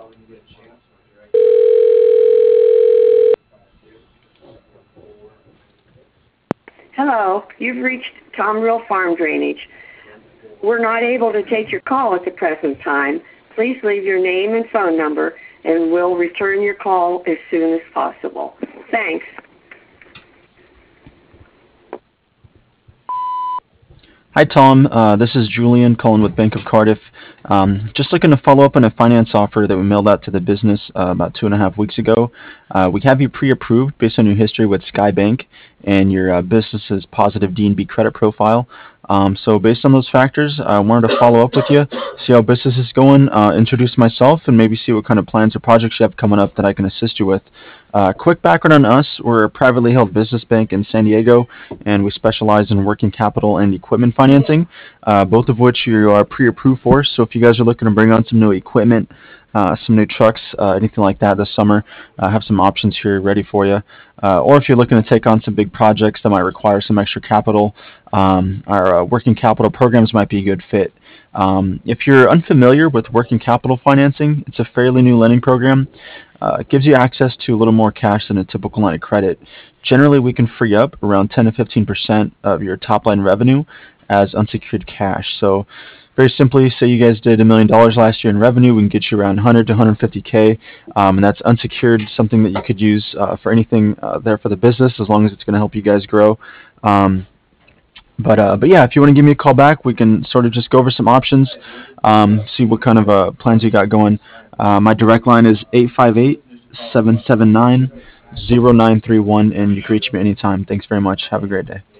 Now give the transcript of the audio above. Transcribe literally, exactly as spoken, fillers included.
Hello, you've reached Tom Real Farm Drainage. We're not able to take your call at the present time. Please leave your name and phone number, and we'll return your call as soon as possible. Thanks. Hi, Tom. Uh, this is Julian calling with Bank of Cardiff. Um, just looking to follow up on a finance offer that we mailed out to the business uh, about two and a half weeks ago. Uh, we have you pre-approved based on your history with Skybank and your uh, business's positive D and B credit profile. Um, so based on those factors, I wanted to follow up with you, see how business is going, uh, introduce myself, and maybe see what kind of plans or projects you have coming up that I can assist you with. Uh, quick background on us: we're a privately held business bank in San Diego, and we specialize in working capital and equipment financing, uh, both of which you are pre-approved for. So if you guys are looking to bring on some new equipment, uh, some new trucks, uh, anything like that this summer, uh, have some options here ready for you. Uh, or if you're looking to take on some big projects that might require some extra capital, um, our uh, working capital programs might be a good fit. Um, if you're unfamiliar with working capital financing, it's a fairly new lending program. Uh, it gives you access to a little more cash than a typical line of credit. Generally, we can free up around ten to fifteen percent of your top line revenue as unsecured cash. So, very simply, say you guys did a million dollars last year in revenue, we can get you around one hundred to one hundred fifty K, um, and that's unsecured, something that you could use uh, for anything uh, there for the business, as long as it's going to help you guys grow. Um, but uh, but yeah, if you want to give me a call back, we can sort of just go over some options, um, see what kind of uh, plans you got going. Uh, my direct line is eight five eight, seven seven nine, zero nine three one, and you can reach me anytime. Thanks very much. Have a great day.